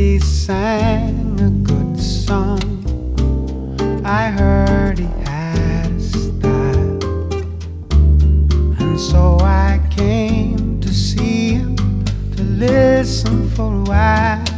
he sang a good song. I heard he had a style, and so I came to see him, to listen for a while.